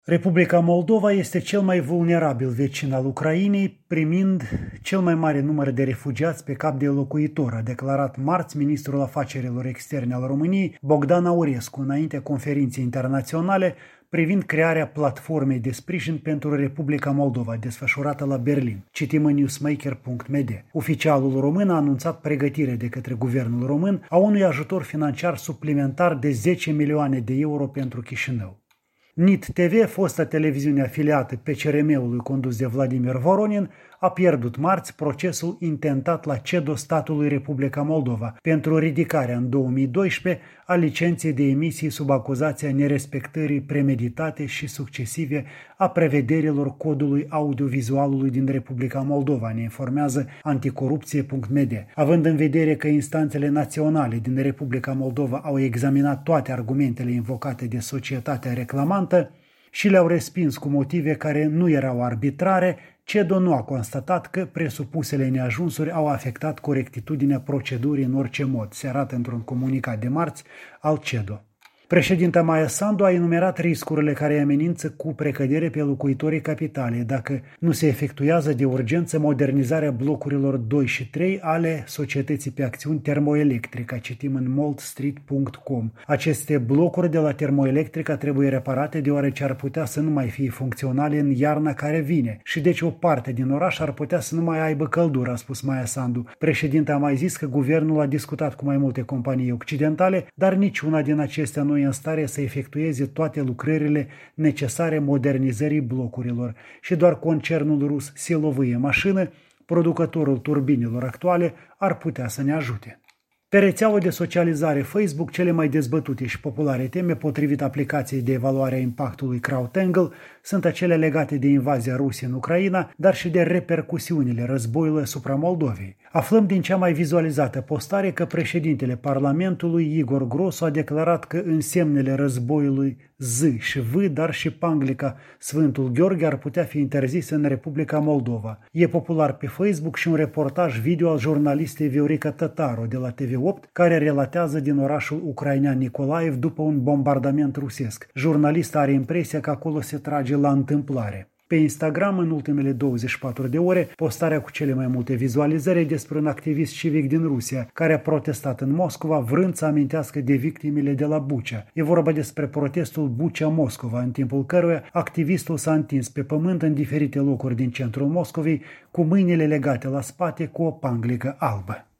Republica Moldova este cel mai vulnerabil vecin al Ucrainei, primind cel mai mare număr de refugiați pe cap de locuitor, a declarat marți ministrul afacerilor externe al României, Bogdan Aurescu, înaintea conferinței internaționale privind crearea platformei de sprijin pentru Republica Moldova, desfășurată la Berlin. Citim în newsmaker.md. Oficialul român a anunțat pregătirea de către guvernul român a unui ajutor financiar suplimentar de 10 milioane de euro pentru Chișinău. NIT TV, fosta televiziune afiliată PCRM-ului condus de Vladimir Voronin, a pierdut marți procesul intentat la CEDO statului Republica Moldova pentru ridicarea în 2012 a licenței de emisii sub acuzația nerespectării premeditate și succesive a prevederilor codului audiovizualului din Republica Moldova, ne informează anticorupție.md. Având în vedere că instanțele naționale din Republica Moldova au examinat toate argumentele invocate de societatea reclamantă și le-au respins cu motive care nu erau arbitrare, CEDO nu a constatat că presupusele neajunsuri au afectat corectitudinea procedurii în orice mod, se arată într-un comunicat de marți al CEDO. Președinta Maia Sandu a enumerat riscurile care amenință cu precădere pe locuitorii capitalei dacă nu se efectuează de urgență modernizarea blocurilor 2 și 3 ale societății pe acțiuni Termoelectrica, citim în moldstreet.com. Aceste blocuri de la Termoelectrica trebuie reparate deoarece ar putea să nu mai fie funcționale în iarna care vine și deci o parte din oraș ar putea să nu mai aibă căldură, a spus Maia Sandu. Președinta a mai zis că guvernul a discutat cu mai multe companii occidentale, dar niciuna din acestea nu e în stare să efectueze toate lucrările necesare modernizării blocurilor și doar concernul rus Silovie Mașină, producătorul turbinelor actuale, ar putea să ne ajute. Pe rețeaua de socializare Facebook, cele mai dezbătute și populare teme, potrivit aplicației de evaluare a impactului CrowdTangle, sunt acele legate de invazia Rusiei în Ucraina, dar și de repercusiunile războiului asupra Moldovei. Aflăm din cea mai vizualizată postare că președintele Parlamentului, Igor Grosu, a declarat că însemnele războiului Z și V, dar și panglica Sfântul Gheorghe ar putea fi interzise în Republica Moldova. E popular pe Facebook și un reportaj video al jurnalistei Viorica Tătaru de la TV8, care relatează din orașul ucrainean Nicolaev după un bombardament rusesc. Jurnalista are impresia că acolo se trage la întâmplare. Pe Instagram, în ultimele 24 de ore, postarea cu cele mai multe vizualizări despre un activist civic din Rusia, care a protestat în Moscova vrând să amintească de victimele de la Bucea. E vorba despre protestul Bucea-Moscova, în timpul căruia activistul s-a întins pe pământ în diferite locuri din centrul Moscovei, cu mâinile legate la spate cu o panglică albă.